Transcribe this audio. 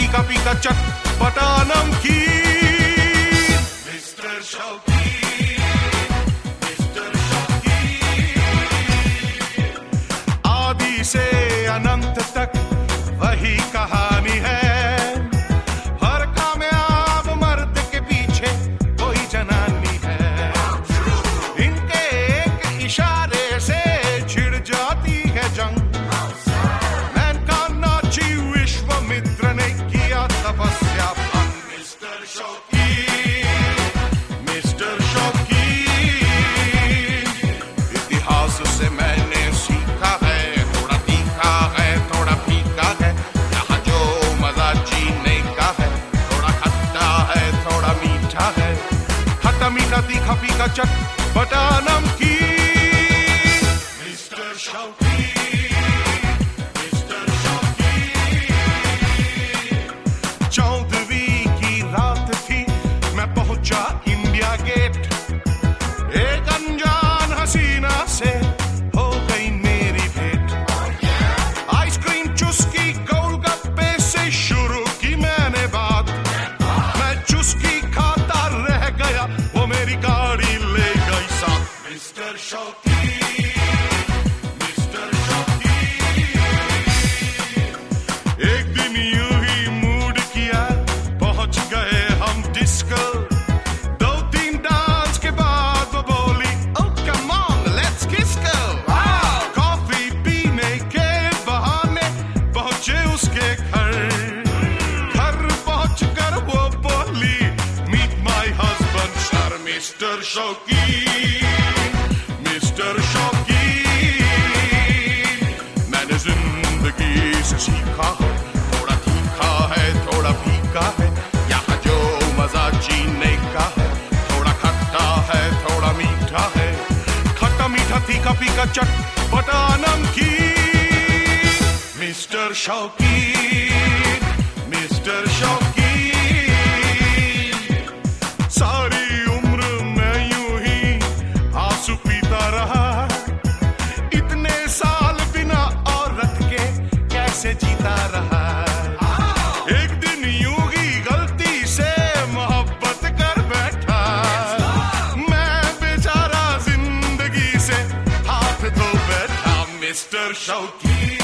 तीखा पीका चटपटा नमकीन। मिस्टर शौकी, मिस्टर शौकी, आदि से अनंत तक वही कहानी है। हर कामयाब मर्द के पीछे कोई जनानी है। इनके एक इशारे से छिड़ जाती है जंग। विश्वामित्र ने किया तपस्या भंग। मिस्टर शौकी, मिस्टर शौकी, इतिहास से मैंने सीखा है, थोड़ा तीखा है थोड़ा फीका है, यहाँ जो मजा जीने का है, थोड़ा खट्टा है थोड़ा मीठा है, खट्टा मीठा तीखा पीका चटपटा नमकीन। मिस्टर शौकी, इंडिया गेट, एक अनजान हसीना से हो गई मेरी भेंट। आइसक्रीम चुस्की गोलगप्पे से शुरू की मैंने बात। मैं चुस्की खाता रह गया, वो मेरी गाड़ी ले गई साथ। मिस्टर शौकी, मिस्टर शौकी, एक दिन यूं ही मूड किया, पहुंच गए हम disco. Mister Shauki, mister Shauki, मैंने जिंदगी से सीखा है, थोड़ा तीखा है थोड़ा फीका है, यहाँ जो मजा जीने का है, थोड़ा खट्टा है थोड़ा मीठा है, खट्टा मीठा तीखा पीका चटपटा नमकीन। मिस्टर शौकी, मिस्टर शौकी, सारी इतने साल बिना औरत के कैसे जीता रहा। एक दिन यूं ही गलती से मोहब्बत कर बैठा, मैं बेचारा जिंदगी से हाथ धो बैठा। मिस्टर शौकी,